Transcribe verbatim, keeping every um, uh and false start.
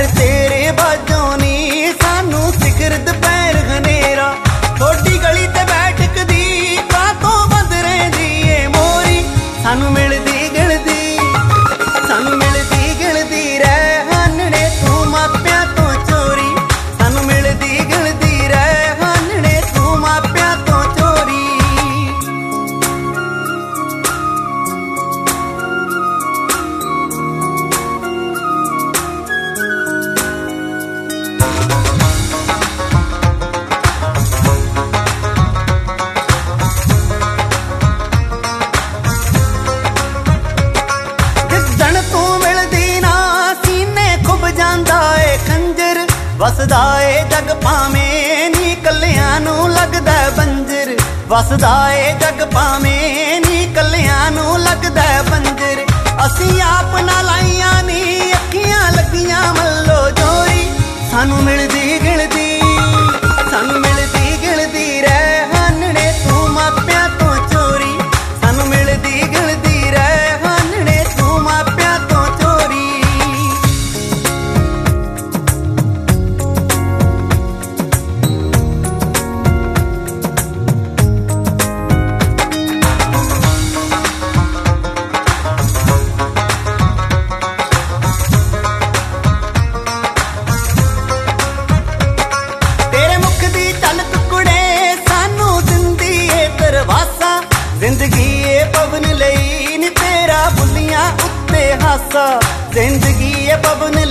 पैर तेरे बाजों नी सानू सिखर दोपहर हनेरा थोड़ी गली ते बैठक दी कातों बंद रहिंदी ए मोरी सानू मिलदी गिलदी सानू मिलदी गिलदी रह हानने तू मापियां तो चोरी सानू मिलदी गिलदी रह हानने तू मापियां तो चोरी। वसदा ए जग भावें नी कलियां नू लगदा बंजर वसदा ए जग भावें नी कलियां नू लगदा बंजर असी आप ना लाइयां नी अखियां लगियां मल्लो जोरी सानू मिलदी गिलदी सानू मिलदी गिलदी रह हानने तू मापियां तो चोरी सानू मिलदी गिलदी रह हानने तू मापियां तो चोरी। जिंदगी ए पवन लई नी तेरा बुलियां उत्ते हासा जिंदगी ए पवन